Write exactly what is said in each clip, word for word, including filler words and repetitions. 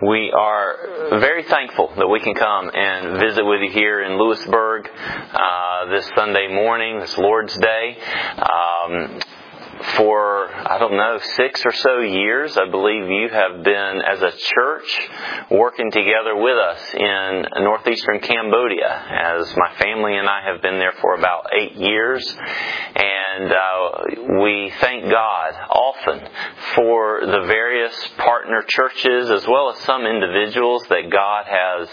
We are very thankful that we can come and visit with you here in Lewisburg uh, this Sunday morning, this Lord's Day. Um, For, I don't know, six or so years, I believe you have been, as a church, working together with us in northeastern Cambodia, as my family and I have been there for about eight years. And uh, we thank God often for the various partner churches, as well as some individuals that God has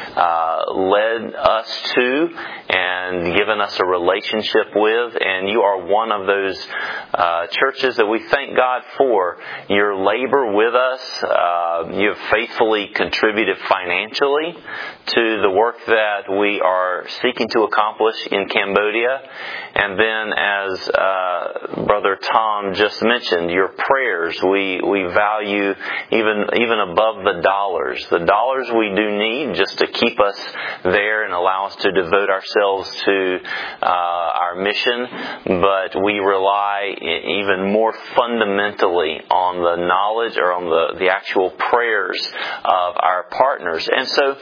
uh, led us to and given us a relationship with. And you are one of those uh, churches that we thank God for your labor with us. Uh, you have faithfully contributed financially to the work that we are seeking to accomplish in Cambodia. And then, as uh, Brother Tom just mentioned, your prayers we we value even even above the dollars. The dollars we do need just to keep us there and allow us to devote ourselves to uh, our mission, but we rely even more fundamentally on the knowledge or on the, the actual prayers of our partners. And so,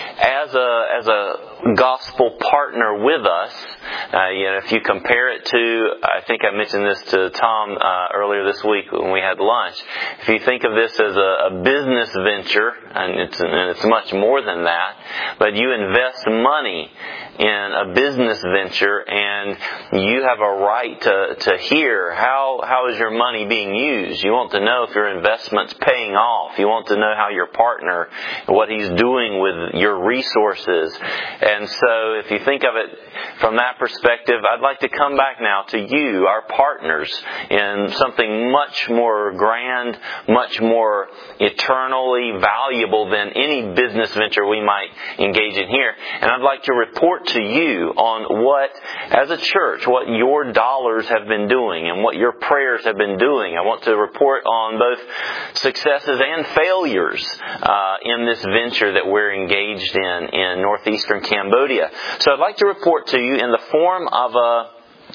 as a as a gospel partner with us, uh, you know, if you compare it to, I think I mentioned this to Tom uh, earlier this week when we had lunch. If you think of this as a, a business venture, and it's and it's much more than that, but you invest money in a business venture, and you have a right to, to hear how, how is your money being used. You want to know if your investment's paying off. You want to know how your partner, what he's doing with your resources. And so if you think of it from that perspective, I'd like to come back now to you, our partners, in something much more grand, much more eternally valuable than any business venture we might engage in here. And I'd like to report to you on what, as a church, what your dollars have been doing and what your prayers have been doing. I want to report on both successes and failures uh, in this venture that we're engaged in in northeastern Cambodia. So I'd like to report to you in the form of a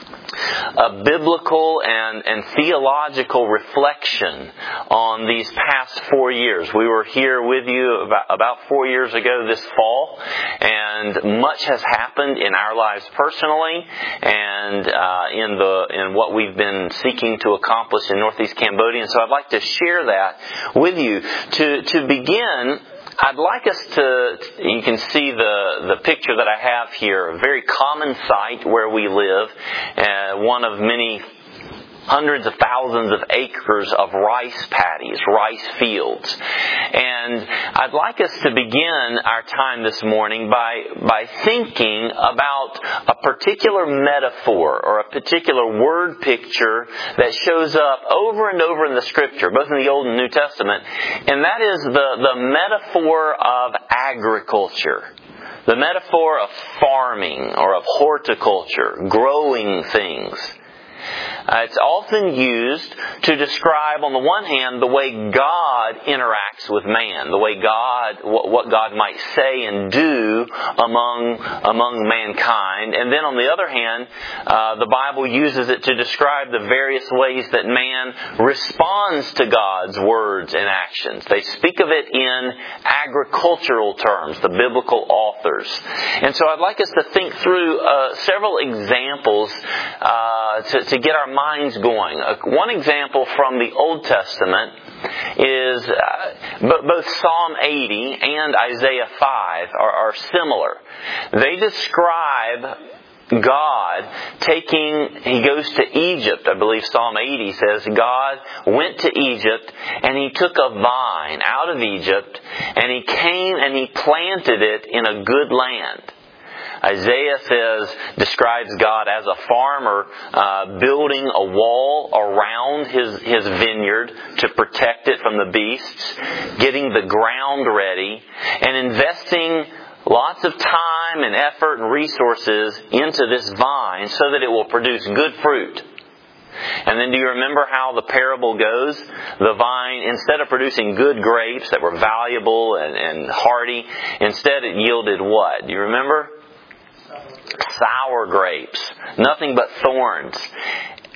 a biblical and, and theological reflection on these past four years. We were here with you about, about four years ago this fall, and much has happened in our lives personally and uh, in the in what we've been seeking to accomplish in Northeast Cambodia. And so I'd like to share that with you. To to begin, I'd like us to, you can see the, the picture that I have here, a very common site where we live, uh, one of many hundreds of thousands of acres of rice paddies, rice fields. And I'd like us to begin our time this morning by, by thinking about a particular metaphor or a particular word picture that shows up over and over in the Scripture, both in the Old and New Testament. And that is the, the metaphor of agriculture. The metaphor of farming or of horticulture, growing things. Uh, it's often used to describe, on the one hand, the way God interacts with man, the way God, what, what God might say and do among among mankind. And then, on the other hand, uh, the Bible uses it to describe the various ways that man responds to God's words and actions. They speak of it in agricultural terms, the biblical authors. And so I'd like us to think through uh, several examples uh, to, to get our minds going. Uh, one example from the Old Testament is uh, b- both Psalm eighty and Isaiah five are, are similar. They describe God taking, He goes to Egypt. I believe Psalm eighty says God went to Egypt and He took a vine out of Egypt and He came and He planted it in a good land. Isaiah says, describes God as a farmer uh, building a wall around his, his vineyard to protect it from the beasts, getting the ground ready, and investing lots of time and effort and resources into this vine so that it will produce good fruit. And then do you remember how the parable goes? The vine, instead of producing good grapes that were valuable and, and hearty, instead it yielded what? Do you remember? Sour grapes. Nothing but thorns.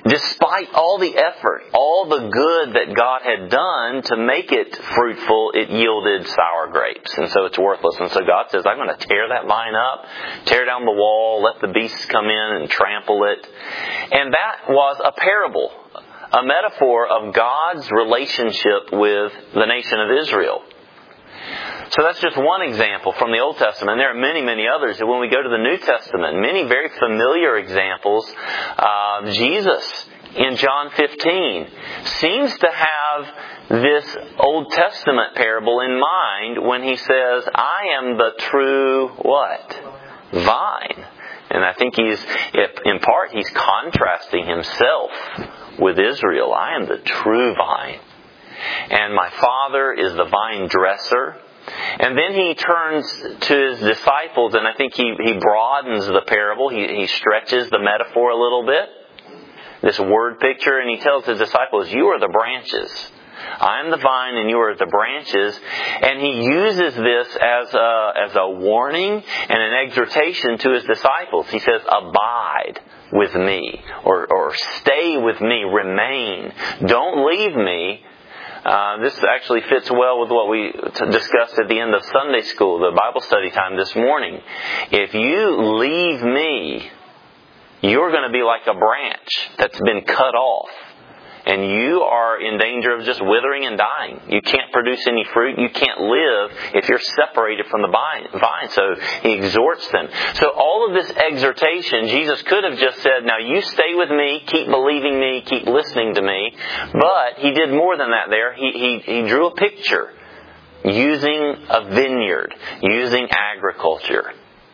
despite all the effort, all the good that God had done to make it fruitful, it yielded sour grapes. And so it's worthless. And so God says, I'm going to tear that vine up, tear down the wall, let the beasts come in and trample it. And that was a parable, a metaphor of God's relationship with the nation of Israel. So that's just one example from the Old Testament. There are many, many others. And when we go to the New Testament, many very familiar examples. Uh, Jesus in John fifteen seems to have this Old Testament parable in mind when he says, I am the true what? Vine. And I think he's, in part, he's contrasting himself with Israel. I am the true vine. And my Father is the vine dresser. And then he turns to his disciples, and I think he, he broadens the parable. He, he stretches the metaphor a little bit, this word picture, and he tells his disciples, you are the branches. I am the vine and you are the branches. And he uses this as a, as a warning and an exhortation to his disciples. He says, abide with me, or, or stay with me, remain. Don't leave me. Uh, this actually fits well with what we discussed at the end of Sunday school, the Bible study time this morning. If you leave me, you're going to be like a branch that's been cut off. And you are in danger of just withering and dying. You can't produce any fruit. You can't live if you're separated from the vine. So he exhorts them. So all of this exhortation, Jesus could have just said, now you stay with me, keep believing me, keep listening to me. But he did more than that there. He, he, he drew a picture using a vineyard, using agriculture.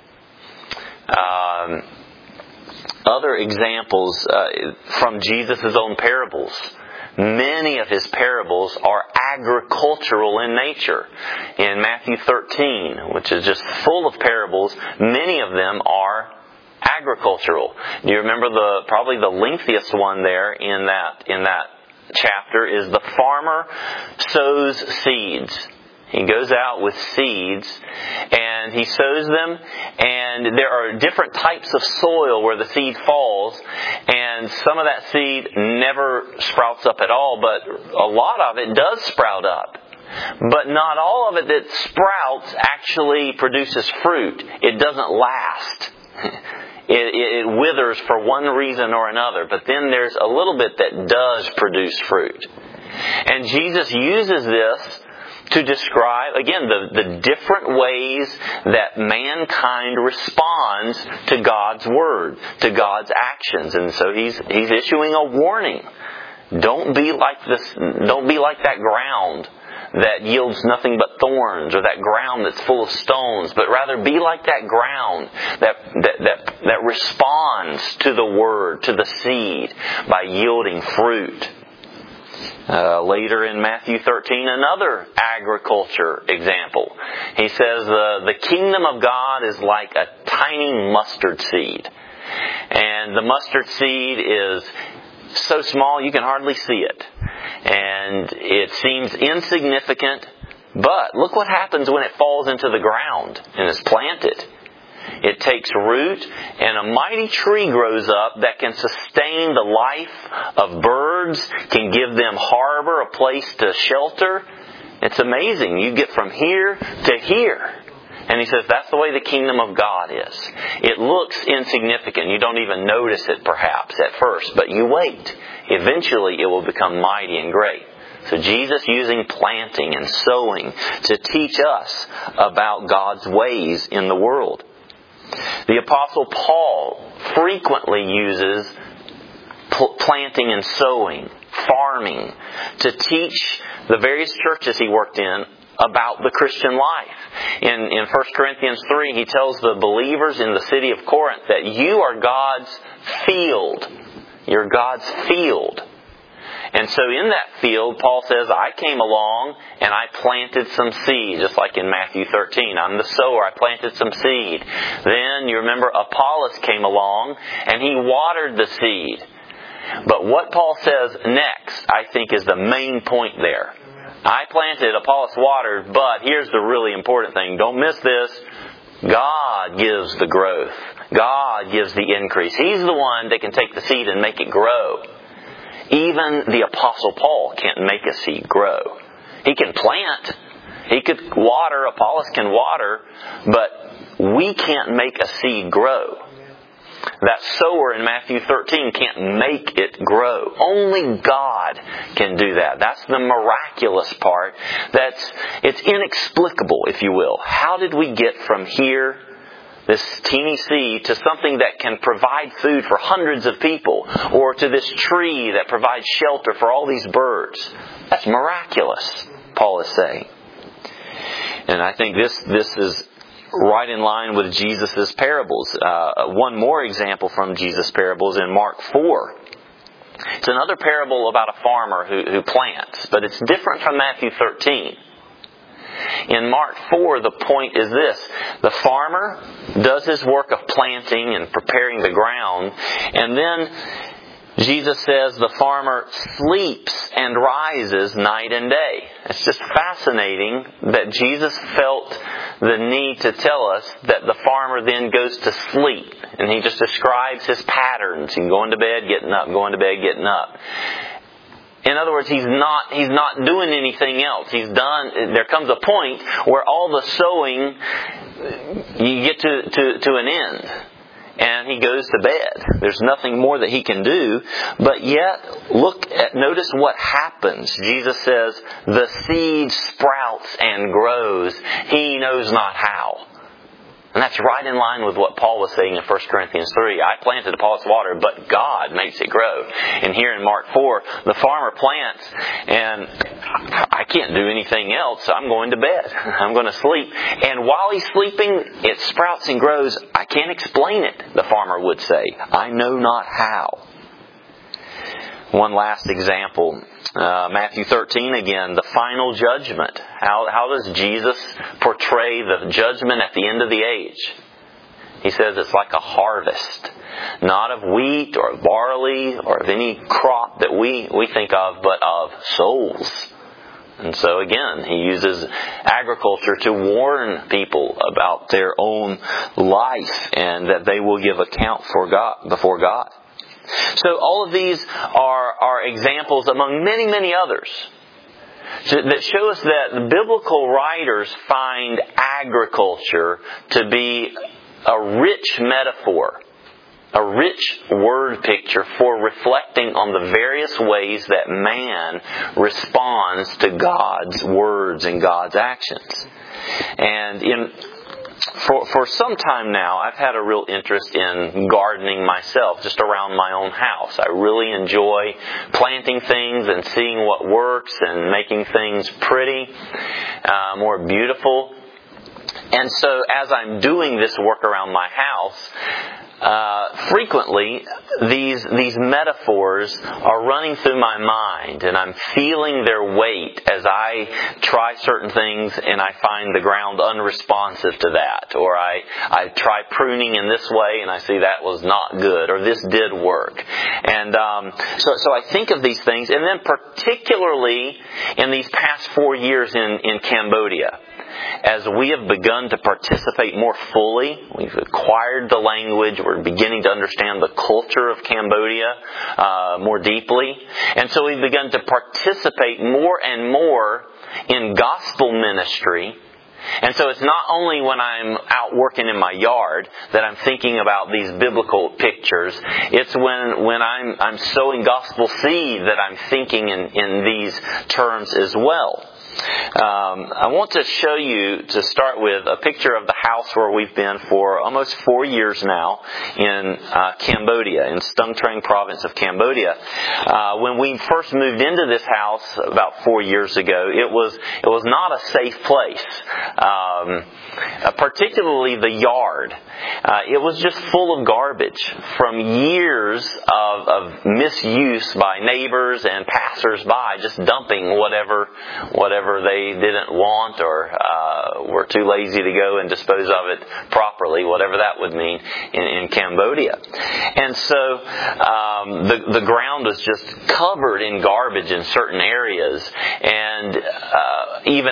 Um... Other examples uh, from Jesus' own parables. Many of his parables are agricultural in nature. In Matthew thirteen, which is just full of parables, many of them are agricultural. Do you remember the probably the lengthiest one there in that in that chapter is the farmer sows seeds. He goes out with seeds and he sows them, and there are different types of soil where the seed falls, and some of that seed never sprouts up at all, but a lot of it does sprout up. But not all of it that sprouts actually produces fruit. It doesn't last. It, it, it withers for one reason or another, but then there's a little bit that does produce fruit. And Jesus uses this to describe, again, the, the different ways that mankind responds to God's Word, to God's actions. And so he's he's issuing a warning. Don't be like this, don't be like that ground that yields nothing but thorns, or that ground that's full of stones, but rather be like that ground that that that, that responds to the Word, to the seed, by yielding fruit. Uh, later in Matthew thirteen, another agriculture example. He says uh, the kingdom of God is like a tiny mustard seed. And the mustard seed is so small you can hardly see it. And it seems insignificant, but look what happens when it falls into the ground and is planted. It takes root, and a mighty tree grows up that can sustain the life of birds, can give them harbor, a place to shelter. It's amazing. You get from here to here. And he says that's the way the kingdom of God is. It looks insignificant. You don't even notice it perhaps at first, but you wait. Eventually it will become mighty and great. So Jesus using planting and sowing to teach us about God's ways in the world. The Apostle Paul frequently uses pl- planting and sowing, farming, to teach the various churches he worked in about the Christian life. In, in First Corinthians three, he tells the believers in the city of Corinth that you are God's field. You're God's field. And so in that field, Paul says, I came along and I planted some seed, just like in Matthew thirteen. I'm the sower, I planted some seed. Then, you remember, Apollos came along and he watered the seed. But what Paul says next, I think, is the main point there. I planted, Apollos watered, but here's the really important thing. Don't miss this. God gives the growth. God gives the increase. He's the one that can take the seed and make it grow. Even the Apostle Paul can't make a seed grow. He can plant. He could water. Apollos can water. But we can't make a seed grow. That sower in Matthew thirteen can't make it grow. Only God can do that. That's the miraculous part. That's, it's inexplicable, if you will. How did we get from here, this teeny seed, to something that can provide food for hundreds of people, or to this tree that provides shelter for all these birds? That's miraculous, Paul is saying. And I think this this is right in line with Jesus' parables. Uh, one more example from Jesus' parables in Mark four. It's another parable about a farmer who, who plants, but it's different from Matthew thirteen. In Mark four, the point is this. The farmer does his work of planting and preparing the ground, and then Jesus says the farmer sleeps and rises night and day. It's just fascinating that Jesus felt the need to tell us that the farmer then goes to sleep. And He just describes his patterns. He's going to bed, getting up, going to bed, getting up. In other words, he's not he's not doing anything else. He's done. There comes a point where all the sowing, you get to, to, to an end. And he goes to bed. There's nothing more that he can do. But yet, look at, notice what happens. Jesus says, the seed sprouts and grows. He knows not how. And that's right in line with what Paul was saying in First Corinthians three. I planted, Apollos watered, but God makes it grow. And here in Mark four, the farmer plants, and I can't do anything else. I'm going to bed. I'm going to sleep. And while he's sleeping, it sprouts and grows. I can't explain it, the farmer would say. I know not how. One last example. Uh, Matthew thirteen again, the final judgment. How, how does Jesus portray the judgment at the end of the age? He says it's like a harvest. Not of wheat or of barley or of any crop that we, we think of, but of souls. And so again, he uses agriculture to warn people about their own life and that they will give account for God, before God. So all of these are, are examples among many, many others that show us that the biblical writers find agriculture to be a rich metaphor, a rich word picture for reflecting on the various ways that man responds to God's words and God's actions. And in For for some time now, I've had a real interest in gardening myself, just around my own house. I really enjoy planting things and seeing what works and making things pretty, uh, more beautiful. And so as I'm doing this work around my house, Uh, frequently, these these metaphors are running through my mind, and I'm feeling their weight as I try certain things, and I find the ground unresponsive to that, or I I try pruning in this way, and I see that was not good, or this did work, and um, so so I think of these things, and then particularly in these past four years in in Cambodia. As we have begun to participate more fully, we've acquired the language, we're beginning to understand the culture of Cambodia uh, more deeply. And so we've begun to participate more and more in gospel ministry. And so it's not only when I'm out working in my yard that I'm thinking about these biblical pictures. It's when, when I'm, I'm sowing gospel seed that I'm thinking in, in these terms as well. Um, I want to show you, to start with, a picture of the house where we've been for almost four years now in uh, Cambodia, in Stung Treng province of Cambodia. Uh, when we first moved into this house about four years ago, it was it was not a safe place, um, uh, particularly the yard. Uh, it was just full of garbage from years of, of misuse by neighbors and passers-by, just dumping whatever whatever they didn't want or uh, were too lazy to go and dispose of it properly, whatever that would mean in, in Cambodia. And so um, the the ground was just covered in garbage in certain areas, and uh, even after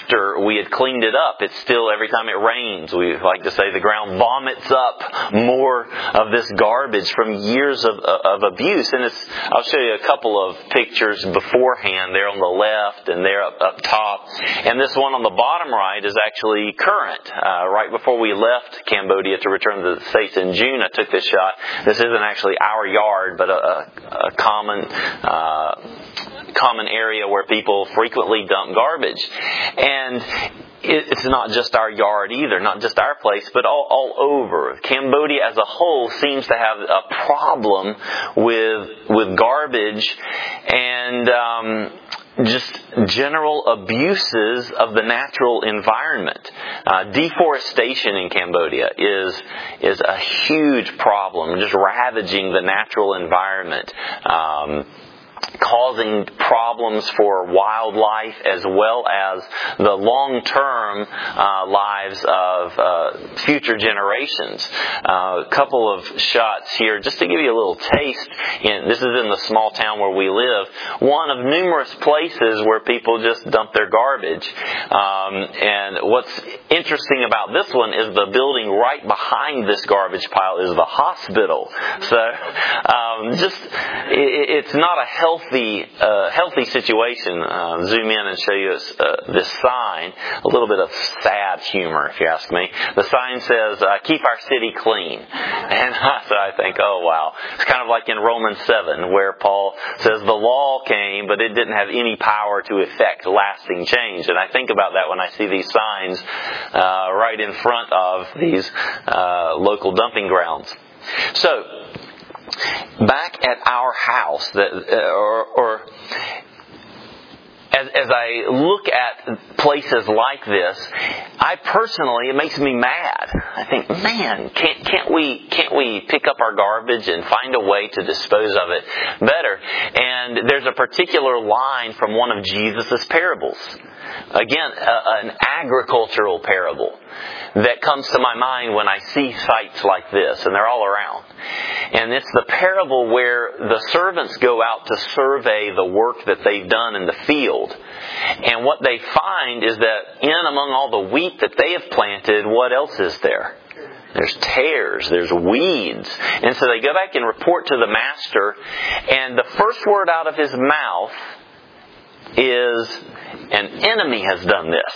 after we had cleaned it up, it's still, every time it rains, we like to say the ground vomits up more of this garbage from years of, of abuse. And it's, I'll show you a couple of pictures beforehand there on the left and there up, up top. And this one on the bottom right is actually current. Uh, right before we left Cambodia to return to the States in June, I took this shot. This isn't actually our yard, but a, a, a common uh, common area where people frequently dump garbage. And it's not just our yard either, not just our place, but all, all over. Cambodia as a whole seems to have a problem with with garbage and um, just general abuses of the natural environment. Uh, deforestation in Cambodia is is a huge problem, just ravaging the natural environment. Um, causing problems for wildlife as well as the long-term uh, lives of uh, future generations. Uh, a couple of shots here just to give you a little taste. In, this is in the small town where we live. One of numerous places where people just dump their garbage. Um, and what's interesting about this one is the building right behind this garbage pile is the hospital. So um, just it, it's not a healthy Uh, healthy situation. Uh, zoom in and show you uh, this sign. A little bit of sad humor, if you ask me. The sign says, uh, "Keep our city clean." And so I think, oh wow. It's kind of like in Romans seven, where Paul says the law came, but it didn't have any power to effect lasting change. And I think about that when I see these signs uh, right in front of these uh, local dumping grounds. So, back at our house, that, uh, or, or as, as I look at places like this, I personally, it makes me mad. I think, man, can't can't we can't we pick up our garbage and find a way to dispose of it better? And there's a particular line from one of Jesus' parables. Again, a, an agricultural parable that comes to my mind when I see sites like this, and they're all around. And it's the parable where the servants go out to survey the work that they've done in the field. And what they find is that in among all the wheat that they have planted, what else is there? There's tares, there's weeds. And so they go back and report to the master, and the first word out of his mouth is, "An enemy has done this."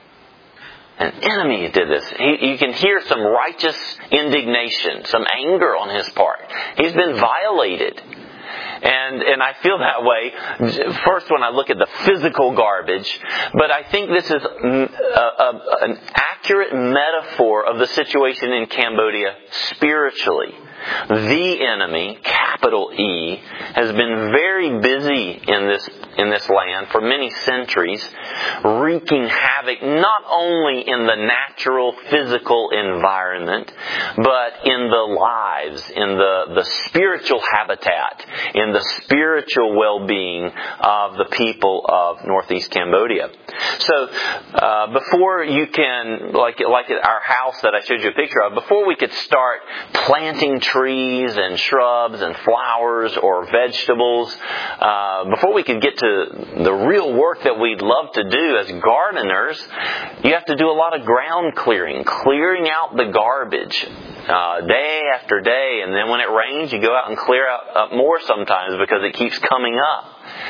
An enemy did this. He, you can hear some righteous indignation, some anger on his part. He's been violated. And and I feel that way first when I look at the physical garbage, but I think this is a, a, an accurate metaphor of the situation in Cambodia spiritually. The enemy, capital E, has been very busy in this in this land for many centuries, wreaking havoc not only in the natural physical environment, but in the lives, in the, the spiritual habitat, in the spiritual well-being of the people of Northeast Cambodia. So, uh, before you can, like like at our house that I showed you a picture of, before we could start planting trees and shrubs and flowers or vegetables, uh, before we could get to the real work that we'd love to do as gardeners, you have to do a lot of ground clearing, clearing out the garbage uh, day after day. And then when it rains, you go out and clear out up more sometimes because it keeps coming up.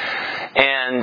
And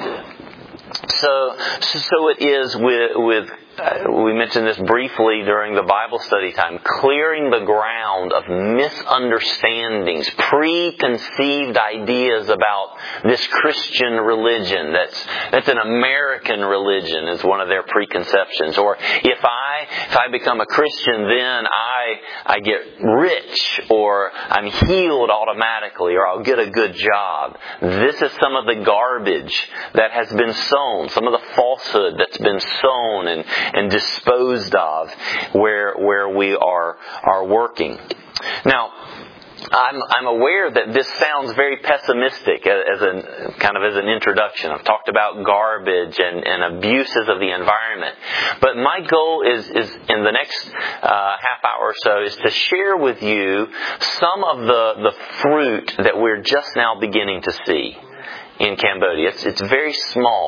so, so it is with with. Uh, we mentioned this briefly during the Bible study time. Clearing the ground of misunderstandings, preconceived ideas about this Christian religion. That's that's an American religion is one of their preconceptions. Or if I if I become a Christian, then I I get rich, or I'm healed automatically, or I'll get a good job. This is some of the garbage that has been sown, some of the falsehood that's been sown and and disposed of where where we are are working. Now, I'm I'm aware that this sounds very pessimistic as a kind of as an introduction. I've talked about garbage and, and abuses of the environment, but my goal is is in the next uh, half hour or so is to share with you some of the the fruit that we're just now beginning to see in Cambodia. It's it's very small.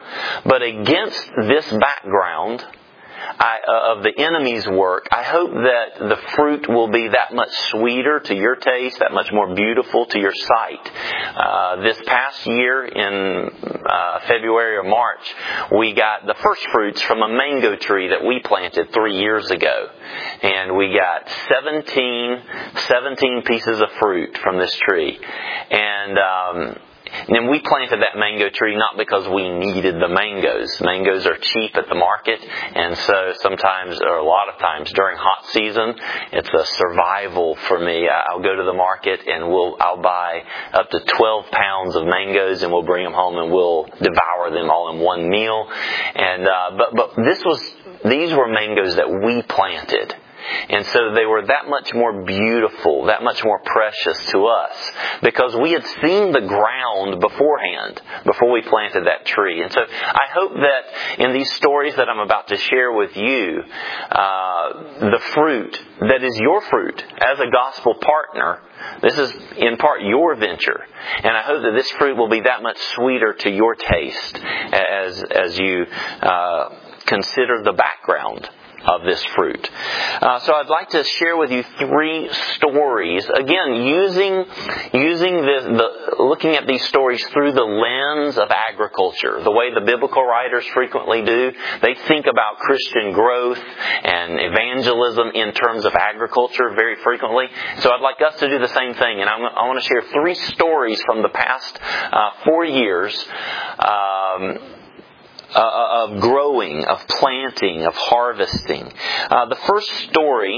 But against this background I, uh, of the enemy's work, I hope that the fruit will be that much sweeter to your taste, that much more beautiful to your sight. Uh, this past year in uh, February or March, we got the first fruits from a mango tree that we planted three years ago. And we got seventeen, seventeen pieces of fruit from this tree. And... Um, And then we planted that mango tree not because we needed the mangoes. Mangoes are cheap at the market, and so sometimes, or a lot of times during hot season, it's a survival for me. I'll go to the market and we'll I'll buy up to twelve pounds of mangoes, and we'll bring them home and we'll devour them all in one meal. And uh, but but this was these were mangoes that we planted. And so they were that much more beautiful, that much more precious to us, because we had seen the ground beforehand, before we planted that tree. And so I hope that in these stories that I'm about to share with you, uh, the fruit that is your fruit as a gospel partner, this is in part your venture. And I hope that this fruit will be that much sweeter to your taste as, as you uh, consider the background of this fruit. Uh, so I'd like to share with you three stories. Again, using using this, the looking at these stories through the lens of agriculture, the way the biblical writers frequently do. They think about Christian growth and evangelism in terms of agriculture very frequently. So I'd like us to do the same thing. And I'm, I want to share three stories from the past uh, four years. Um, Uh, of growing, of planting, of harvesting. Uh, the first story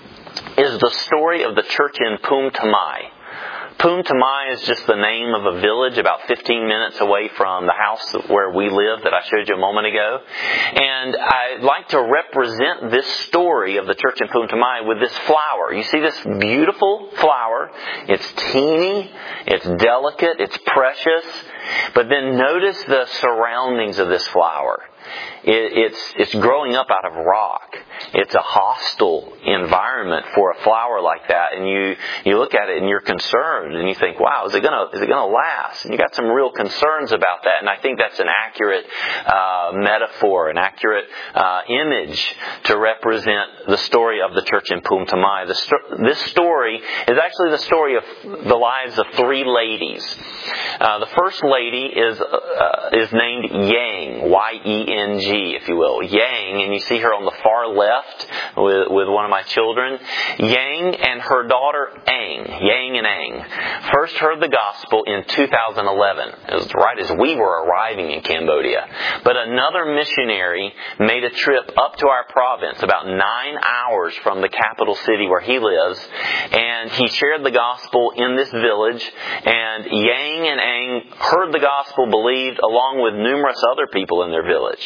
is the story of the church in Phum Thmai. Phum Thmai is just the name of a village about fifteen minutes away from the house where we live that I showed you a moment ago. And I'd like to represent this story of the church in Phum Thmai with this flower. You see this beautiful flower. It's teeny, it's delicate, it's precious. But then notice the surroundings of this flower. It, it's it's growing up out of rock. It's a hostile environment for a flower like that, and you you look at it and you're concerned, and you think, "Wow, is it gonna is it gonna last?" And you got some real concerns about that. And I think that's an accurate uh, metaphor, an accurate uh, image to represent the story of the church in Phum Thmai. The sto- this story is actually the story of the lives of three ladies. Uh, the first lady is uh, is named Yang, Y E N G, if you will. Yang, and you see her on the far left with, with one of my children. Yang and her daughter Ang, Yang and Ang, first heard the gospel in two thousand eleven. It was right as we were arriving in Cambodia. But another missionary made a trip up to our province, about nine hours from the capital city where he lives, and he shared the gospel in this village, and Yang and Ang heard the gospel, believed, along with numerous other people in their village.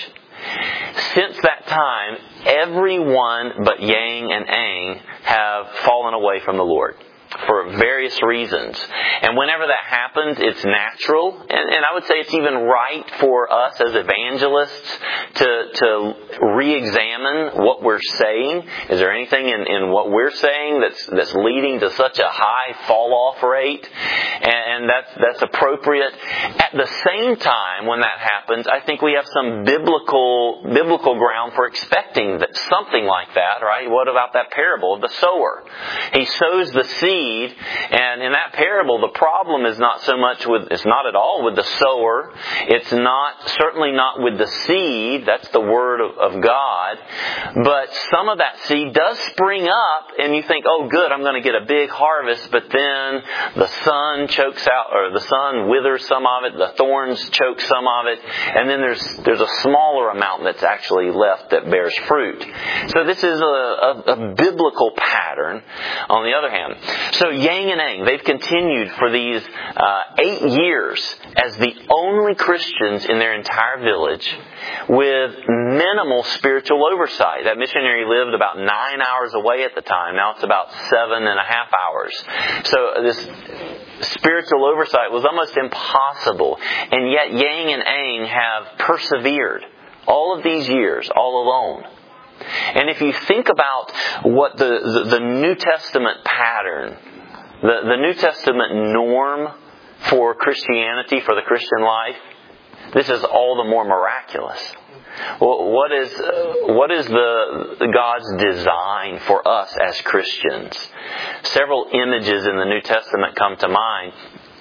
Since that time, everyone but Yang and Ang have fallen away from the Lord for various reasons. And whenever that happens, it's natural. And, and I would say it's even right for us as evangelists to, to re-examine what we're saying. Is there anything in, in what we're saying that's, that's leading to such a high fall-off rate? And, and that's, that's appropriate. At the same time, when that happens, I think we have some biblical, biblical ground for expecting that something like that, right? What about that parable of the sower? He sows the seed. And in that parable, the problem is not so much with, it's not at all with the sower. It's not, certainly not with the seed. That's the word of, of God. But some of that seed does spring up, and you think, oh good, I'm going to get a big harvest. But then the sun chokes out, or the sun withers some of it. The thorns choke some of it. And then there's, there's a smaller amount that's actually left that bears fruit. So this is a, a, a biblical pattern on the other hand. So Yang and Ang, they've continued for these uh, eight years as the only Christians in their entire village with minimal spiritual oversight. That missionary lived about nine hours away at the time. Now it's about seven and a half hours. So this spiritual oversight was almost impossible. And yet Yang and Ang have persevered all of these years, all alone. And if you think about what the, the, the New Testament pattern, the, the New Testament norm for Christianity, for the Christian life, this is all the more miraculous. Well, what is what is the God's design for us as Christians? Several images in the New Testament come to mind,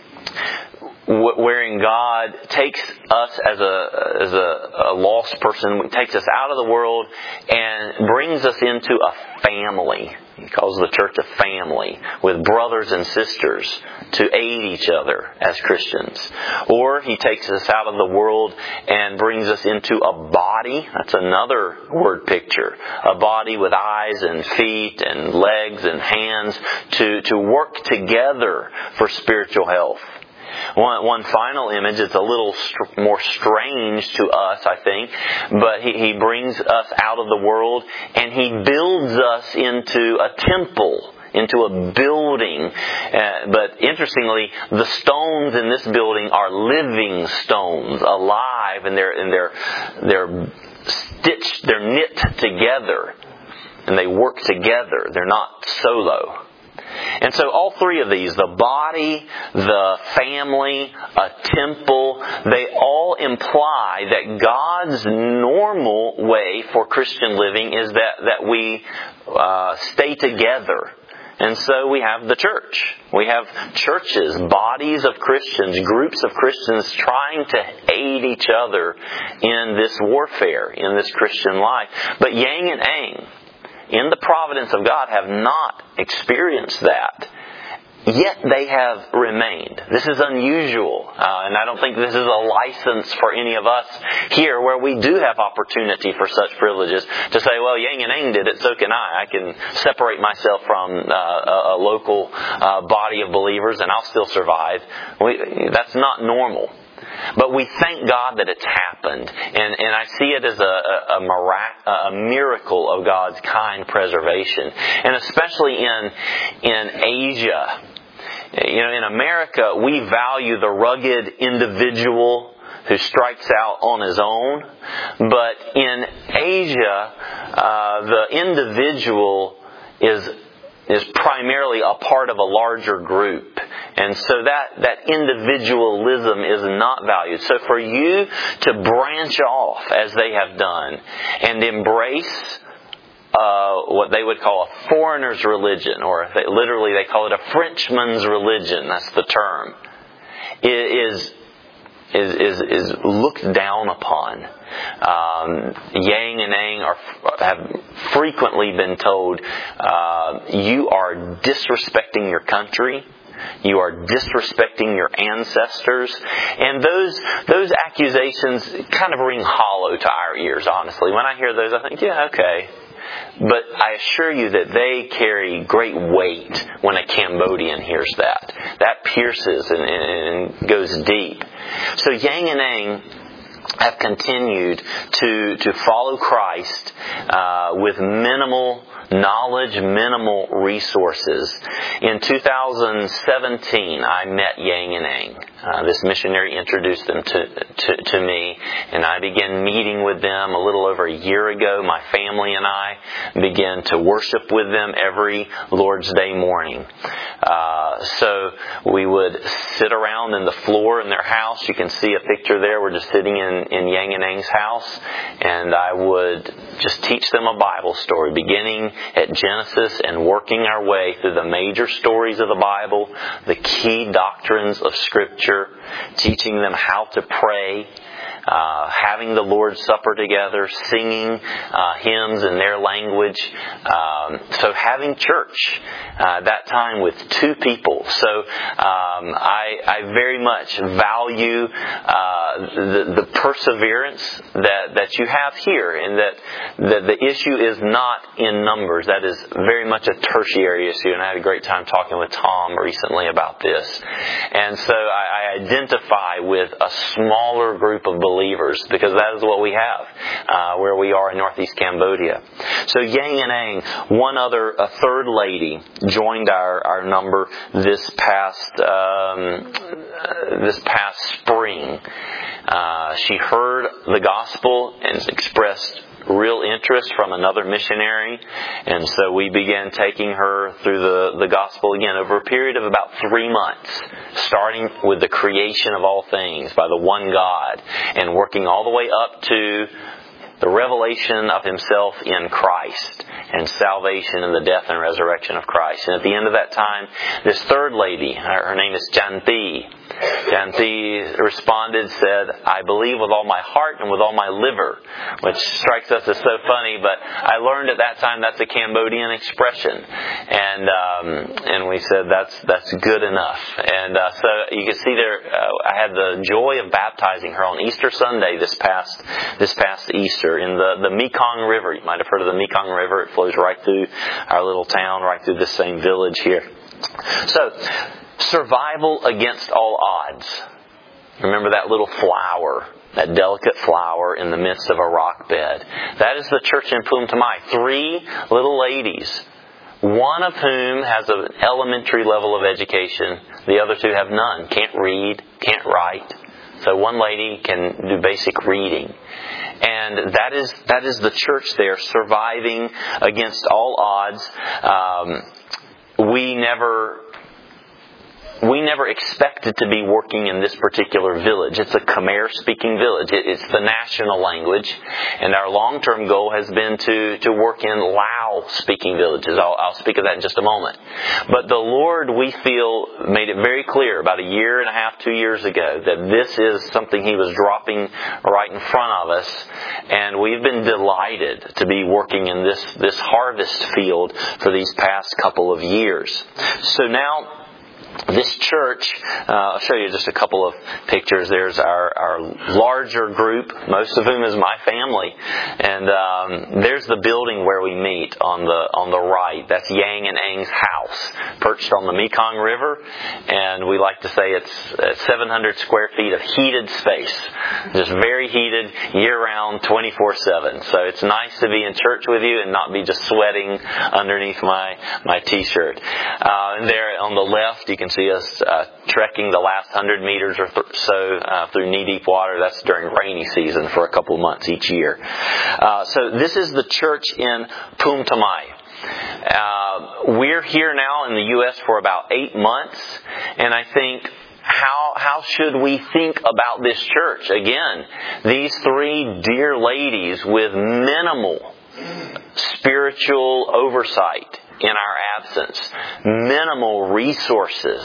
wherein God takes us as a as a, a lost person, takes us out of the world and brings us into a family. He calls the church a family with brothers and sisters to aid each other as Christians. Or He takes us out of the world and brings us into a body. That's another word picture. A body with eyes and feet and legs and hands to, to work together for spiritual health. One, one final image is a little st- more strange to us, I think, but he, he brings us out of the world and He builds us into a temple, into a building. Uh, but interestingly, the stones in this building are living stones, alive, and they're and they're they're stitched, they're knit together, and they work together. They're not solo. And so all three of these, the body, the family, a temple, they all imply that God's normal way for Christian living is that, that we uh, stay together. And so we have the church. We have churches, bodies of Christians, groups of Christians trying to aid each other in this warfare, in this Christian life. But Yang and Aang, in the providence of God, have not experienced that. Yet they have remained. This is unusual. Uh, and I don't think this is a license for any of us here where we do have opportunity for such privileges to say, well, Yang and Aang did it, so can I. I can separate myself from uh, a, a local uh, body of believers and I'll still survive. We, that's not normal. But we thank God that it's happened. And, and I see it as a, a, a, mirac- a miracle of God's kind preservation. And especially in, in Asia. You know, in America, we value the rugged individual who strikes out on his own. But in Asia, uh, the individual is is primarily a part of a larger group. And so that, that individualism is not valued. So for you to branch off, as they have done, and embrace uh, what they would call a foreigner's religion, or they, literally they call it a Frenchman's religion, that's the term, is is is, is looked down upon. Um, Yang and Aang are, have frequently been told, uh, you are disrespecting your country. You are disrespecting your ancestors. And those those accusations kind of ring hollow to our ears, honestly. When I hear those, I think, yeah, okay. But I assure you that they carry great weight when a Cambodian hears that. That pierces and, and goes deep. So Yang and Aang have continued to to follow Christ uh, with minimal knowledge, minimal resources. In two thousand seventeen, I met Yang and Aang. Uh, this missionary introduced them to, to to me, and I began meeting with them a little over a year ago. My family and I began to worship with them every Lord's Day morning. Uh, so we would sit around in the floor in their house. You can see a picture there. We're just sitting in, in Yang and Aang's house, and I would just teach them a Bible story, beginning at Genesis and working our way through the major stories of the Bible, the key doctrines of Scripture, teaching them how to pray, uh, having the Lord's Supper together, singing uh, hymns in their language. Um, so having church, uh, that time with two people. So um, I, I very much value uh, the, the perseverance that, that you have here, and that, that the issue is not in numbers. That is very much a tertiary issue, and I had a great time talking with Tom recently about this. And so I, I identify with a smaller group of believers, because that is what we have uh, where we are in Northeast Cambodia. So Yang and Aang, one other, a third lady, joined our, our number this past um, this past spring. Uh, she heard the gospel and expressed real interest from another missionary. And so we began taking her through the, the gospel again over a period of about three months, starting with the creation of all things by the one God and working all the way up to the revelation of Himself in Christ and salvation and the death and resurrection of Christ. And at the end of that time, this third lady, her name is Janti. Janti responded, said, I believe with all my heart and with all my liver, which strikes us as so funny, but I learned at that time that's a Cambodian expression. And um, and we said that's that's good enough. And uh, so you can see there, uh, I had the joy of baptizing her on Easter Sunday this past this past Easter in the, the Mekong River. You might have heard of the Mekong River. It flows right through our little town, right through this same village here. So, survival against all odds. Remember that little flower, that delicate flower in the midst of a rock bed. That is the church in Phum Thmai. Three little ladies, one of whom has an elementary level of education. The other two have none. Can't read, can't write. So one lady can do basic reading. And that is that is the church there, surviving against all odds. Um, we never... We never expected to be working in this particular village. It's a Khmer-speaking village. It's the national language. And our long-term goal has been to, to work in Lao-speaking villages. I'll, I'll speak of that in just a moment. But the Lord, we feel, made it very clear about a year and a half, two years ago, that this is something He was dropping right in front of us. And we've been delighted to be working in this, this harvest field for these past couple of years. So now, this church, uh, I'll show you just a couple of pictures. There's our, our larger group, most of whom is my family. And um, there's the building where we meet on the on the right. That's Yang and Ang's house, perched on the Mekong River. And we like to say it's uh, seven hundred square feet of heated space. Just very heated, year-round, twenty-four seven. So it's nice to be in church with you and not be just sweating underneath my, my T-shirt. Uh, and there on the left, you can see us uh, trekking the last hundred meters or th- so uh, through knee-deep water. That's during rainy season for a couple of months each year. Uh, so this is the church in Phum Thmai. Uh, we're here now in the U S for about eight months, and I think How how should we think about this church? Again, these three dear ladies with minimal spiritual oversight in our absence, minimal resources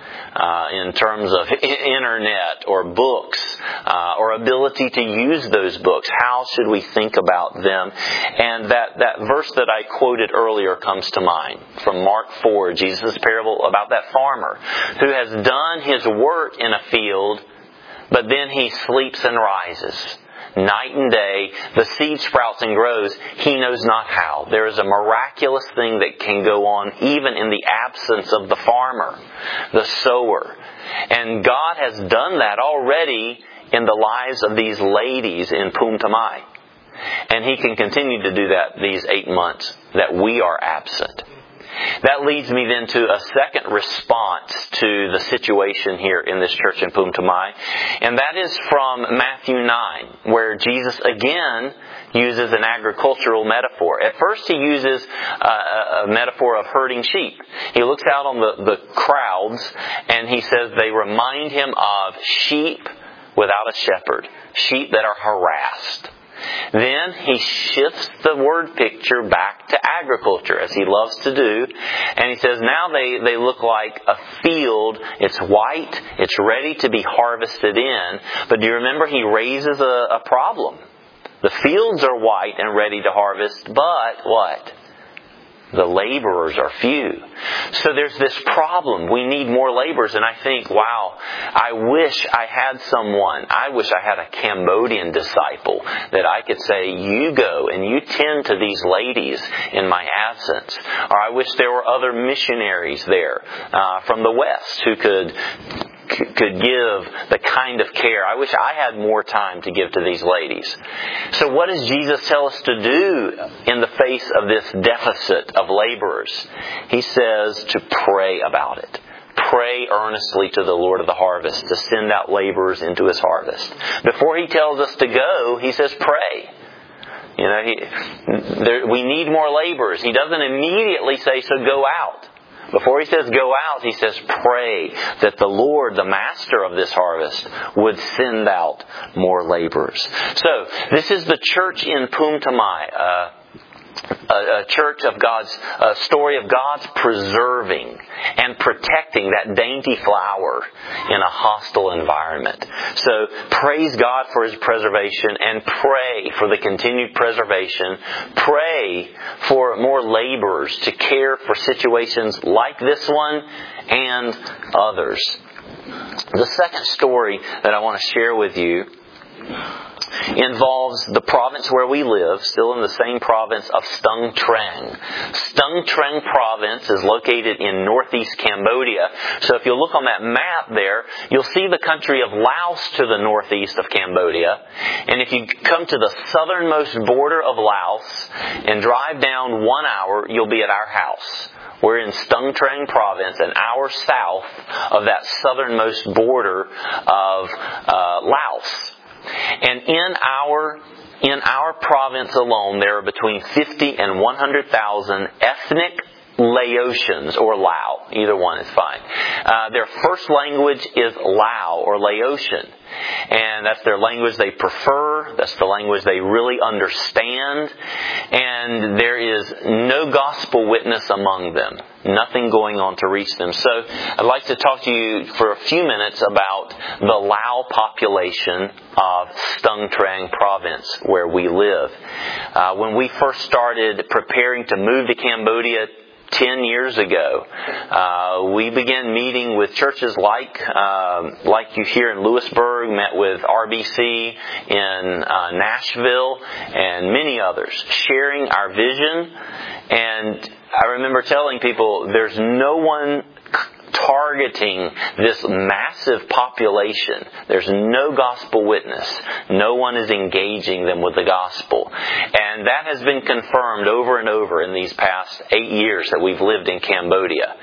uh, in terms of internet or books uh, or ability to use those books. How should we think about them? And that, that verse that I quoted earlier comes to mind from Mark four, Jesus' parable about that farmer who has done his work in a field, but then he sleeps and rises. Night and day, the seed sprouts and grows, he knows not how. There is a miraculous thing that can go on even in the absence of the farmer, the sower. And God has done that already in the lives of these ladies in Phum Thmai. And He can continue to do that these eight months that we are absent. That leads me then to a second response to the situation here in this church in Phum Thmai. And that is from Matthew nine, where Jesus again uses an agricultural metaphor. At first He uses a, a metaphor of herding sheep. He looks out on the, the crowds and He says they remind Him of sheep without a shepherd. Sheep that are harassed. Then He shifts the word picture back to agriculture, as He loves to do. And He says now they, they look like a field. It's white. It's ready to be harvested in. But do you remember He raises a, a problem? The fields are white and ready to harvest, but what? The laborers are few. So there's this problem. We need more laborers. And I think, wow, I wish I had someone. I wish I had a Cambodian disciple that I could say, you go and you tend to these ladies in my absence. Or I wish there were other missionaries there uh, from the West who could could give the kind of care. I wish I had more time to give to these ladies. So what does Jesus tell us to do in the face of this deficit of laborers? He says to pray about it. Pray earnestly to the Lord of the harvest to send out laborers into His harvest. Before He tells us to go, He says pray. You know, he, there, we need more laborers. He doesn't immediately say, so go out. Before he says go out, he says pray that the Lord, the master of this harvest, would send out more laborers. So, this is the church in Pumptomai, uh, a, a church of God's, a story of God's preserving and protecting that dainty flower in a hostile environment. So, praise God for His preservation and pray for the continued preservation. Pray for more laborers to care for situations like this one and others. The second story that I want to share with you involves the province where we live, still in the same province of Stung Treng. Stung Treng province is located in northeast Cambodia. So if you look on that map there, you'll see the country of Laos to the northeast of Cambodia. And if you come to the southernmost border of Laos and drive down one hour, you'll be at our house. We're in Stung Treng province, an hour south of that southernmost border of uh, Laos. And in our in our province alone, there are between fifty and one hundred thousand ethnic Laotians, or Lao. Either one is fine. Uh, their first language is Lao, or Laotian. And that's their language they prefer. That's the language they really understand. And there is no gospel witness among them. Nothing going on to reach them. So I'd like to talk to you for a few minutes about the Lao population of Stung Treng province where we live. Uh, when we first started preparing to move to Cambodia Ten years ago, uh, we began meeting with churches like uh, like you here in Lewisburg, met with R B C in uh, Nashville, and many others, sharing our vision. And I remember telling people, there's no one targeting this massive population. There's no gospel witness. No one is engaging them with the gospel. And that has been confirmed over and over in these past eight years that we've lived in Cambodia.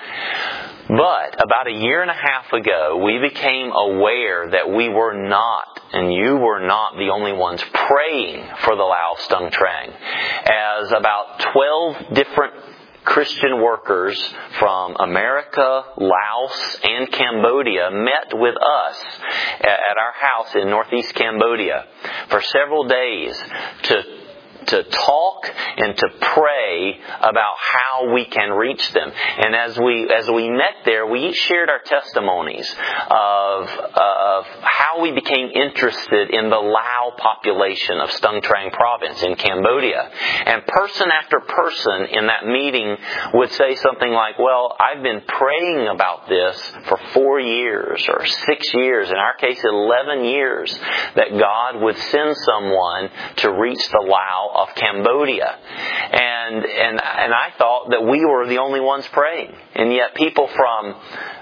But about a year and a half ago, we became aware that we were not, and you were not the only ones praying for the Lao Stung Treng, as about twelve different Christian workers from America, Laos, and Cambodia met with us at our house in northeast Cambodia for several days to to talk and to pray about how we can reach them. And as we as we met there, we each shared our testimonies of, of how we became interested in the Lao population of Stung Treng province in Cambodia. And person after person in that meeting would say something like, well, I've been praying about this for four years or six years, in our case eleven years, that God would send someone to reach the Lao of Cambodia. And, and, and I thought that we were the only ones praying. And yet people from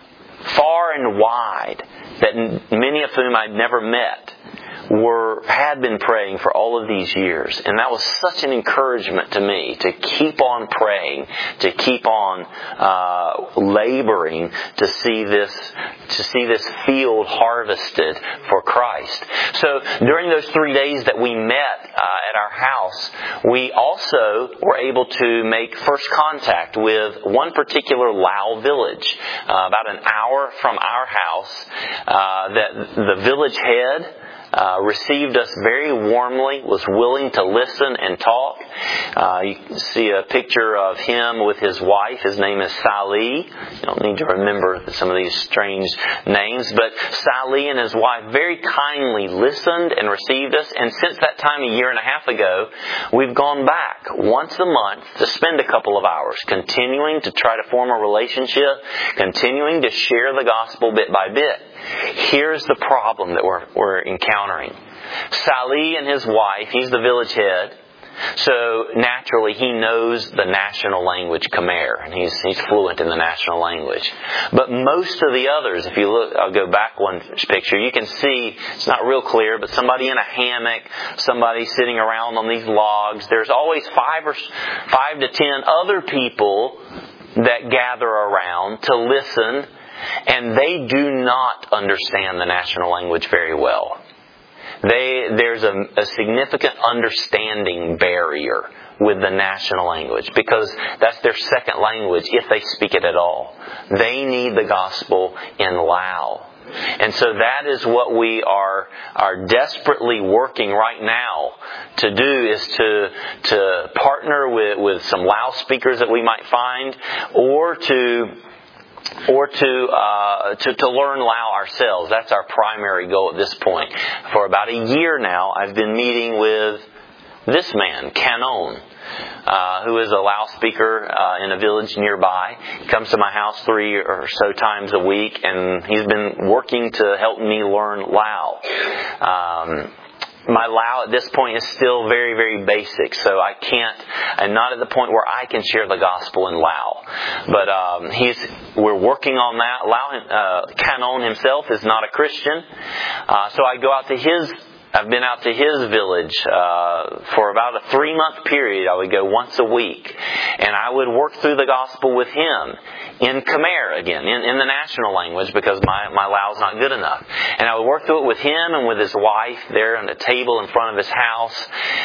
far and wide, that many of whom I'd never met, were had been praying for all of these years. And that was such an encouragement to me to keep on praying, to keep on uh, laboring to see this to see this field harvested for Christ. So during those three days that we met uh, at our house, we also were able to make first contact with one particular Lao village, uh, about an hour from our house. Uh, that the village head Uh, received us very warmly, was willing to listen and talk. Uh, you can see a picture of him with his wife. His name is Sali. You don't need to remember some of these strange names, but Sali and his wife very kindly listened and received us. And since that time, a year and a half ago, we've gone back once a month to spend a couple of hours continuing to try to form a relationship, continuing to share the gospel bit by bit. Here's the problem that we're, we're encountering. Sali and his wife, he's the village head, so naturally he knows the national language Khmer, and he's, he's fluent in the national language. But most of the others, if you look, I'll go back one picture, you can see, it's not real clear, but somebody in a hammock, somebody sitting around on these logs. There's always five or five to ten other people that gather around to listen. And they do not understand the national language very well. they there's a, a significant understanding barrier with the national language, because that's their second language if they speak it at all. They need the gospel in Lao. And so that is what we are are desperately working right now to do, is to to partner with, with some Lao speakers that we might find, or to or to, uh, to to learn Lao ourselves. That's our primary goal at this point. For about a year now, I've been meeting with this man, Canon, uh, who is a Lao speaker uh, in a village nearby. He comes to my house three or so times a week, and he's been working to help me learn Lao. Um, My Lao at this point is still very, very basic, so I can't, I'm not at the point where I can share the gospel in Lao. But um, he's, we're working on that. Lao, uh, Canon himself is not a Christian, uh, so I go out to his, I've been out to his village uh, for about a three-month period. I would go once a week, and I would work through the gospel with him in Khmer again, in, in the national language, because my, my Lao's not good enough. And I would work through it with him and with his wife there on the table in front of his house.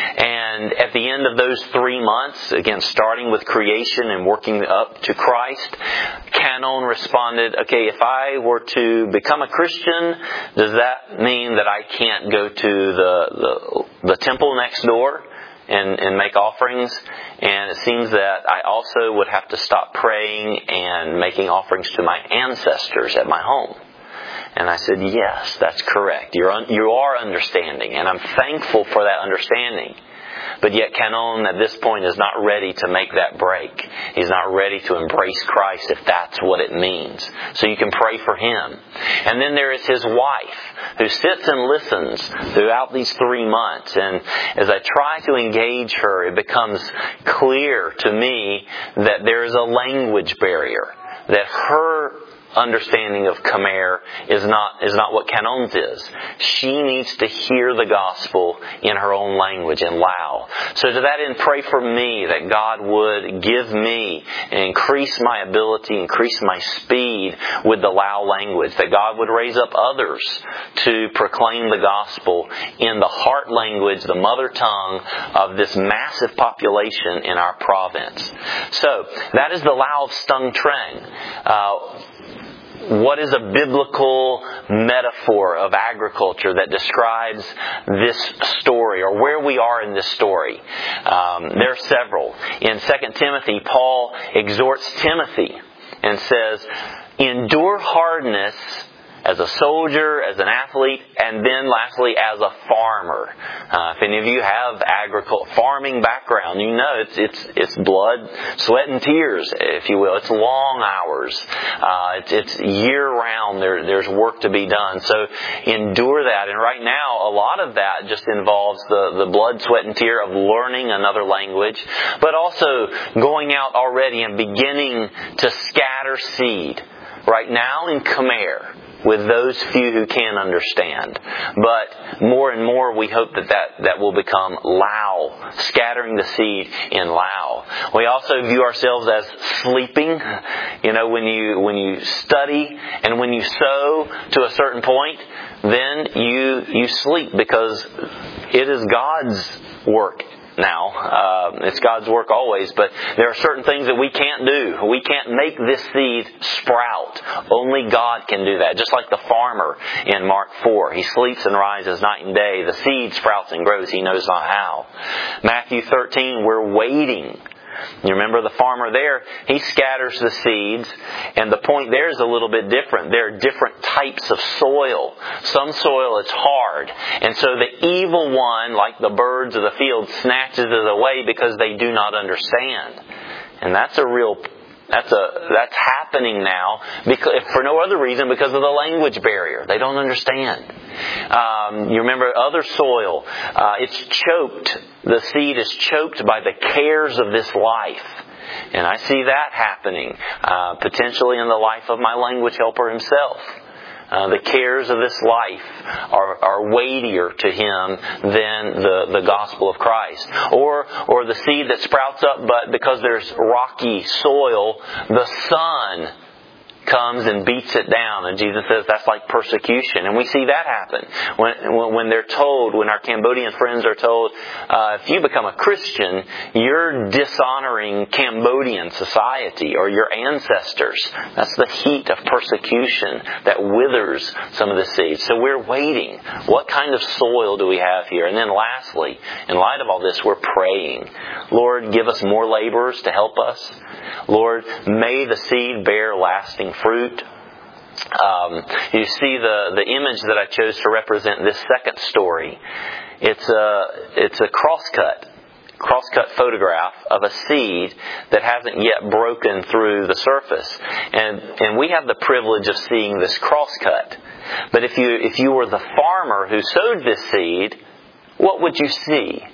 And at the end of those three months, again, starting with creation and working up to Christ, Canon responded, okay, if I were to become a Christian, does that mean that I can't go to the, the, the temple next door and, and make offerings? And it seems that I also would have to stop praying and making offerings to my ancestors at my home. And I said, yes, that's correct. You're un- you are understanding, and I'm thankful for that understanding. But yet Canon at this point is not ready to make that break. He's not ready to embrace Christ if that's what it means. So you can pray for him. And then there is his wife, who sits and listens throughout these three months. And as I try to engage her, it becomes clear to me that there is a language barrier, that her understanding of Khmer is not is not what Canon's is. She needs to hear the gospel in her own language, in Lao. So to that end, pray for me that God would give me and increase my ability, increase my speed with the Lao language, that God would raise up others to proclaim the gospel in the heart language, the mother tongue of this massive population in our province. So that is the Lao of Stung Treng. Uh, What is a biblical metaphor of agriculture that describes this story, or where we are in this story? Um, there are several. In Second Timothy, Paul exhorts Timothy and says, endure hardness as a soldier, as an athlete, and then lastly as a farmer. Uh, if any of you have agriculture, farming background, you know it's it's it's blood, sweat, and tears, if you will. It's long hours. Uh, it's, it's year round. There, there's work to be done. So endure that. And right now, a lot of that just involves the, the blood, sweat, and tear of learning another language, but also going out already and beginning to scatter seed. Right now in Khmer, with those few who can understand. But more and more we hope that that, that will become Lao, scattering the seed in Lao. We also view ourselves as sleeping. You know, when you when you study and when you sow to a certain point, then you you sleep, because it is God's work. Now, uh, it's God's work always, but there are certain things that we can't do. We can't make this seed sprout. Only God can do that. Just like the farmer in Mark four. He sleeps and rises night and day. The seed sprouts and grows. He knows not how. Matthew thirteen, we're waiting. You remember the farmer there, he scatters the seeds, and the point there is a little bit different. There are different types of soil. Some soil is hard, and so the evil one, like the birds of the field, snatches it away because they do not understand. And that's a real That's a that's happening now, because for no other reason, because of the language barrier. They don't understand. Um, you remember other soil. Uh, it's choked. The seed is choked by the cares of this life. And I see that happening, uh, potentially in the life of my language helper himself. Uh, the cares of this life are, are weightier to him than the, the gospel of Christ. Or or the seed that sprouts up, but because there's rocky soil, the sun comes and beats it down. And Jesus says that's like persecution. And we see that happen. When when they're told, when our Cambodian friends are told, uh, if you become a Christian, you're dishonoring Cambodian society or your ancestors. That's the heat of persecution that withers some of the seeds. So we're waiting. What kind of soil do we have here? And then lastly, in light of all this, we're praying. Lord, give us more laborers to help us. Lord, may the seed bear lasting fruit. Um, you see the, the image that I chose to represent this second story. It's a, it's a crosscut, crosscut photograph of a seed that hasn't yet broken through the surface. And, and we have the privilege of seeing this crosscut. But if you, if you were the farmer who sowed this seed, what would you see?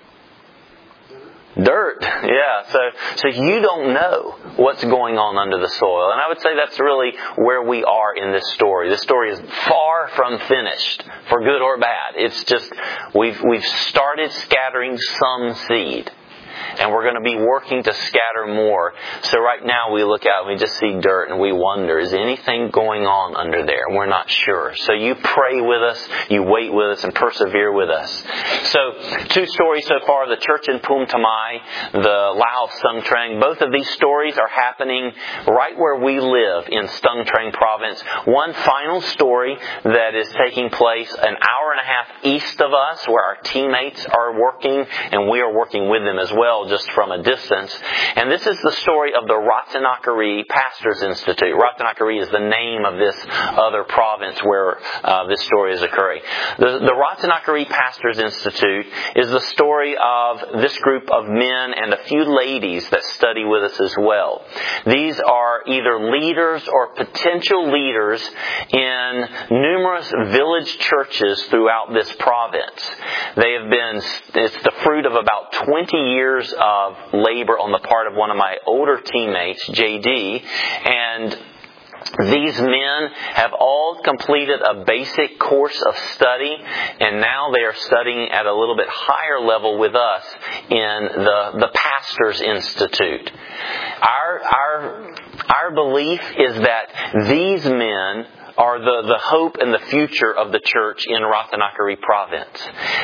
Dirt. Yeah. So, so you don't know what's going on under the soil. And I would say that's really where we are in this story. This story is far from finished, for good or bad. It's just, we've, we've started scattering some seed. And we're going to be working to scatter more. So right now we look out and we just see dirt and we wonder, is anything going on under there? We're not sure. So you pray with us, you wait with us, and persevere with us. So two stories so far, the church in Phum Tamai, the Lao of Stung Treng. Both of these stories are happening right where we live in Stung Treng province. One final story that is taking place an hour and a half east of us, where our teammates are working and we are working with them as well, just from a distance. And this is the story of the Ratanakari Pastors Institute. Ratanakari is the name of this other province where uh, this story is occurring. The, the Ratanakari Pastors Institute is the story of this group of men and a few ladies that study with us as well. These are either leaders or potential leaders in numerous village churches throughout this province. They have been, it's the fruit of about twenty years of labor on the part of one of my older teammates, J D, and these men have all completed a basic course of study, and now they are studying at a little bit higher level with us in the, the Pastors Institute. Our, our, our belief is that these men are the, the hope and the future of the church in Ratanakari province.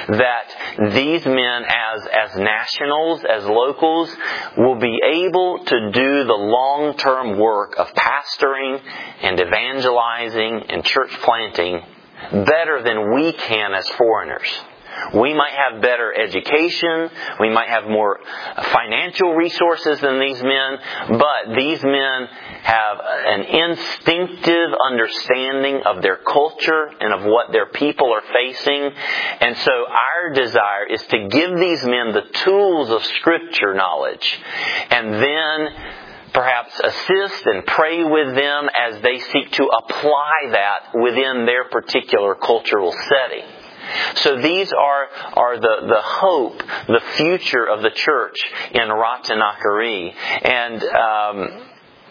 That these men as, as nationals, as locals, will be able to do the long-term work of pastoring and evangelizing and church planting better than we can as foreigners. We might have better education, we might have more financial resources than these men, but these men have an instinctive understanding of their culture and of what their people are facing. And so our desire is to give these men the tools of Scripture knowledge, and then perhaps assist and pray with them as they seek to apply that within their particular cultural setting. So these are, are the, the hope, the future of the church in Ratanakari. And um,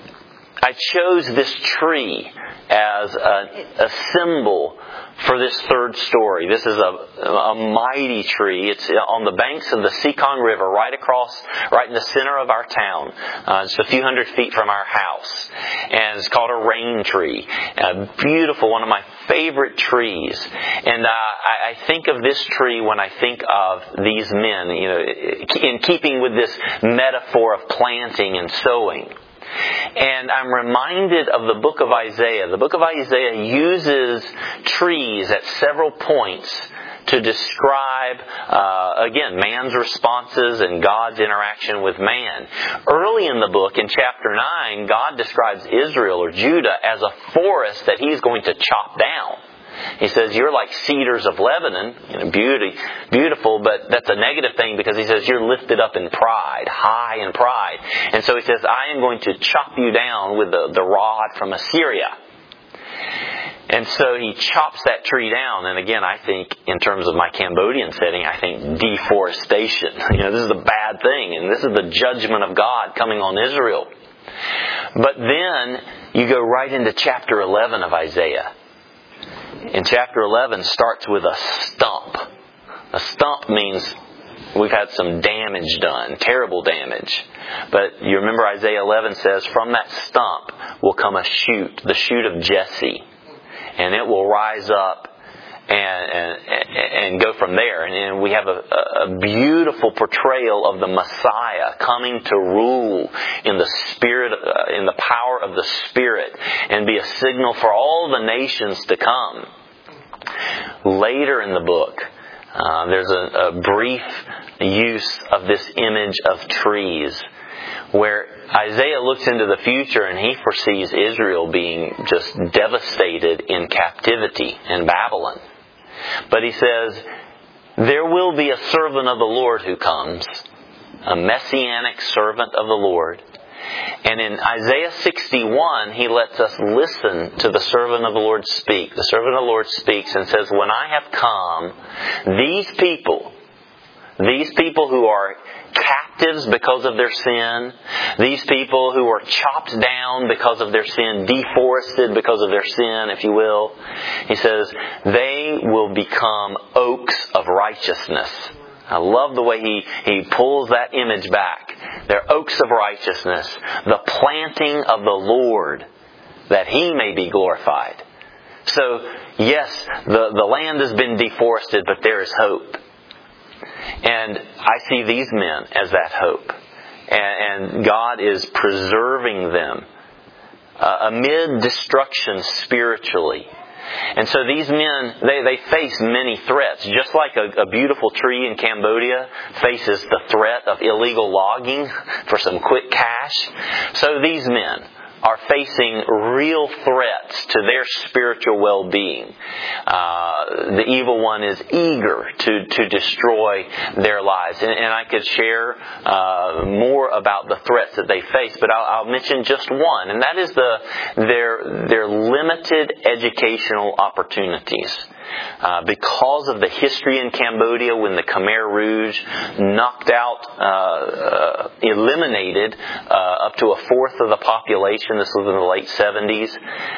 I chose this tree as a, a symbol for this third story. This is a, a mighty tree. It's on the banks of the Sekong River, right across, right in the center of our town. Uh, just a few hundred feet from our house. And it's called a rain tree. Uh, beautiful, one of my favorite trees. And uh, I, I think of this tree when I think of these men, you know, in keeping with this metaphor of planting and sowing. And I'm reminded of the book of Isaiah. The book of Isaiah uses trees at several points to describe, uh, again, man's responses and God's interaction with man. Early in the book, in chapter nine, God describes Israel or Judah as a forest that He's going to chop down. He says, you're like cedars of Lebanon, you know, beauty, beautiful, but that's a negative thing because He says you're lifted up in pride, high in pride. And so He says, I am going to chop you down with the, the rod from Assyria. And so He chops that tree down. And again, I think in terms of my Cambodian setting, I think deforestation. You know, this is a bad thing. And this is the judgment of God coming on Israel. But then you go right into chapter eleven of Isaiah. And chapter eleven starts with a stump. A stump means we've had some damage done, terrible damage. But you remember Isaiah eleven says, from that stump will come a shoot, the shoot of Jesse. And it will rise up and and, and go from there. And, and we have a, a beautiful portrayal of the Messiah coming to rule in the spirit, uh, in the power of the Spirit, and be a signal for all the nations to come. Later in the book, uh, there's a, a brief use of this image of trees, where Isaiah looks into the future and he foresees Israel being just devastated in captivity in Babylon. But he says, there will be a servant of the Lord who comes, a messianic servant of the Lord. And in Isaiah sixty-one, he lets us listen to the servant of the Lord speak. The servant of the Lord speaks and says, when I have come, these people, these people who are captives because of their sin, these people who are chopped down because of their sin, deforested because of their sin, if you will, he says, they will become oaks of righteousness. I love the way he, he pulls that image back. They're oaks of righteousness, the planting of the Lord, that He may be glorified. So, yes, the, the land has been deforested, but there is hope. And I see these men as that hope. And, and God is preserving them uh, amid destruction spiritually. And so these men, they, they face many threats. Just like a, a beautiful tree in Cambodia faces the threat of illegal logging for some quick cash, so these men are facing real threats to their spiritual well-being. Uh, the evil one is eager to, to destroy their lives. And, and I could share uh, more about the threats that they face, but I'll, I'll mention just one, and that is the their their limited educational opportunities. Uh, because of the history in Cambodia when the Khmer Rouge knocked out, uh, uh, eliminated uh, up to a fourth of the population, this was in the late seventies,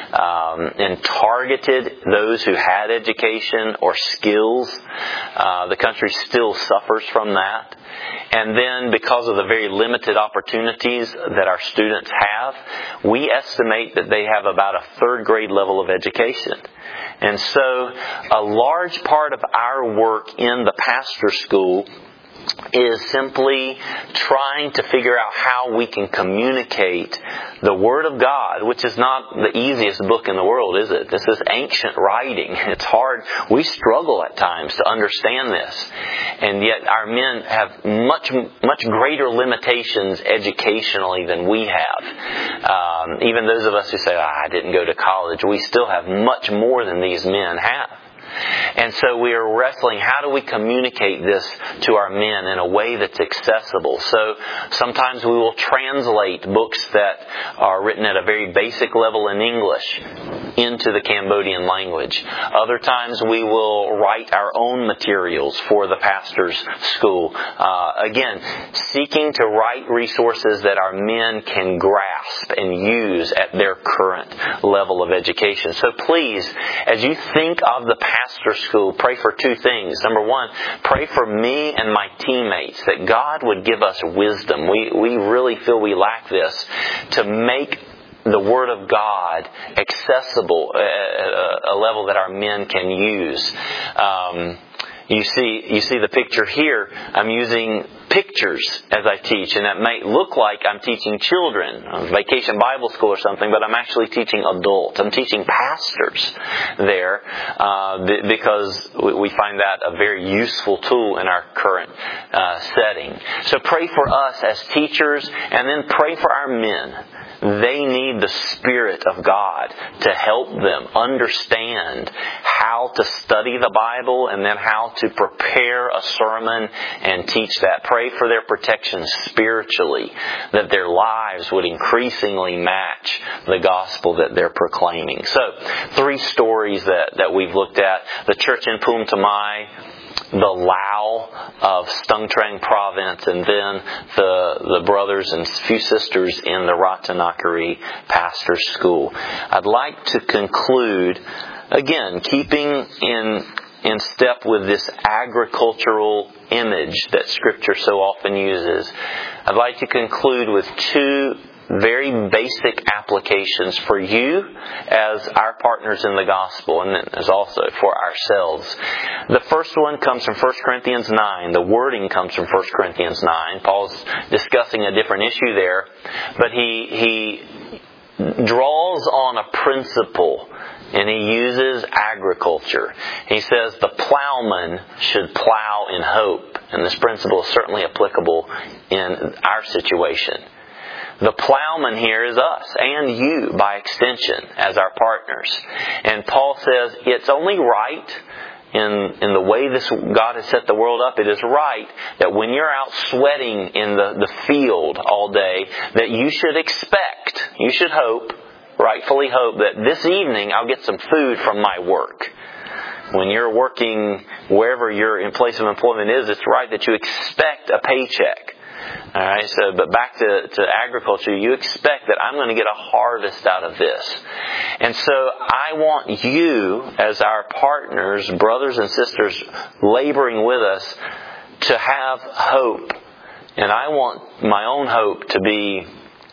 um, and targeted those who had education or skills, uh, the country still suffers from that. And then because of the very limited opportunities that our students have, we estimate that they have about a third grade level of education. And so a large part of our work in the pastor school is simply trying to figure out how we can communicate the Word of God, which is not the easiest book in the world, is it? This is ancient writing. It's hard. We struggle at times to understand this. And yet our men have much, much greater limitations educationally than we have. Um, even those of us who say, ah, I didn't go to college, we still have much more than these men have. And so we are wrestling, how do we communicate this to our men in a way that's accessible? So sometimes we will translate books that are written at a very basic level in English into the Cambodian language. Other times we will write our own materials for the pastor's school. Uh, again, seeking to write resources that our men can grasp and use at their current level of education. So please, as you think of the pastor school, pray for two things. Number one, pray for me and my teammates that God would give us wisdom. We we really feel we lack this to make the Word of God accessible at a level that our men can use. Um, You see, you see the picture here. I'm using pictures as I teach, and that may look like I'm teaching children, on Vacation Bible School or something, but I'm actually teaching adults. I'm teaching pastors there uh, because we find that a very useful tool in our current uh, setting. So pray for us as teachers, and then pray for our men. They need the Spirit of God to help them understand how to study the Bible and then how to prepare a sermon and teach that. Pray for their protection spiritually, that their lives would increasingly match the gospel that they're proclaiming. So, three stories that, that we've looked at. The church in Phum Thmai, the Lao of Stung Treng province, and then the the brothers and few sisters in the Ratanakiri Pastor's School. I'd like to conclude, again, keeping in in step with this agricultural image that Scripture so often uses, I'd like to conclude with two very basic applications for you as our partners in the gospel, and then as also for ourselves. The first one comes from First Corinthians nine. The wording comes from First Corinthians nine. Paul's discussing a different issue there, but he he draws on a principle, and he uses agriculture. He says the plowman should plow in hope, and this principle is certainly applicable in our situation. The plowman here is us, and you, by extension, as our partners. And Paul says it's only right, in in the way this God has set the world up, it is right that when you're out sweating in the, the field all day, that you should expect, you should hope, rightfully hope, that this evening I'll get some food from my work. When you're working wherever your in place of employment is, it's right that you expect a paycheck. Alright, so, but back to, to agriculture, you expect that I'm going to get a harvest out of this. And so I want you, as our partners, brothers and sisters, laboring with us, to have hope. And I want my own hope to be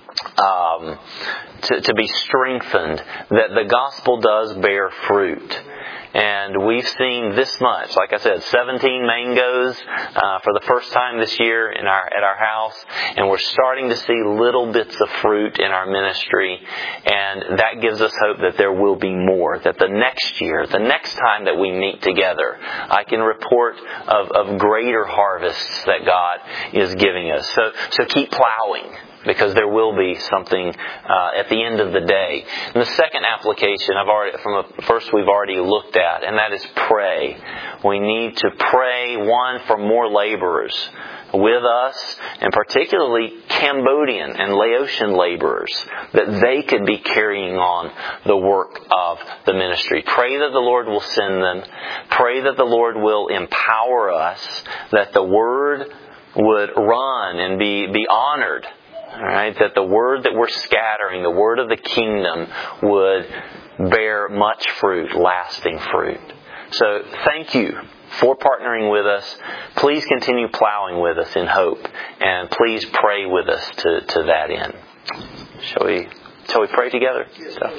um, to, to be strengthened, that the gospel does bear fruit. And we've seen this much. Like I said, seventeen mangoes uh, for the first time this year in our at our house, and we're starting to see little bits of fruit in our ministry, and that gives us hope that there will be more. That the next year, the next time that we meet together, I can report of, of greater harvests that God is giving us. So, so keep plowing, because there will be something uh, at the end of the day. And the second application, I've already from the first we've already looked at, and that is pray. We need to pray, one, for more laborers with us, and particularly Cambodian and Laotian laborers, that they could be carrying on the work of the ministry. Pray that the Lord will send them. Pray that the Lord will empower us, that the Word would run and be, be honored. All right, that the word that we're scattering, the word of the kingdom, would bear much fruit, lasting fruit. So thank you for partnering with us. Please continue plowing with us in hope, and please pray with us to, to that end. Shall we? Shall we pray together? So.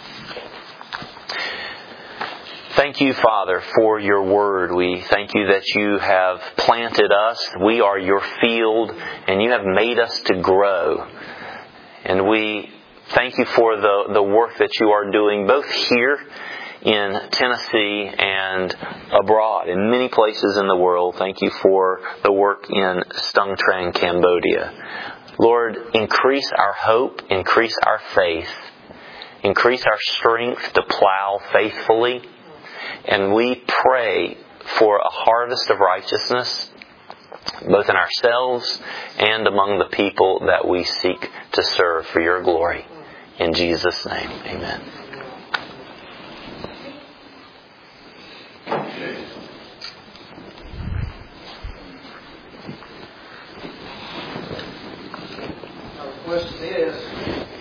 Thank you, Father, for your word. We thank you that you have planted us. We are your field, and you have made us to grow. And we thank you for the, the work that you are doing both here in Tennessee and abroad, in many places in the world. Thank you for the work in Stung Treng, Cambodia. Lord, increase our hope, increase our faith, increase our strength to plow faithfully. And we pray for a harvest of righteousness, both in ourselves and among the people that we seek to serve for your glory. In Jesus' name, amen. Our question is,